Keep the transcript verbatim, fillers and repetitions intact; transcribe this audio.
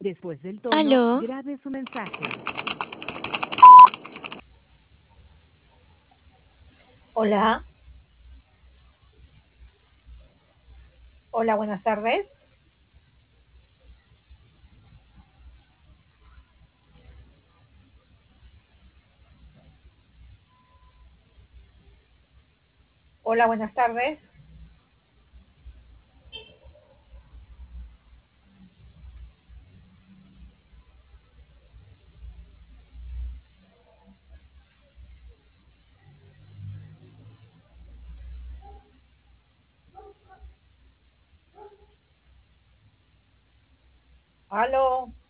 Después del tono, Aló, grabe su mensaje. Hola, hola, buenas tardes. Hola, buenas tardes. Aló.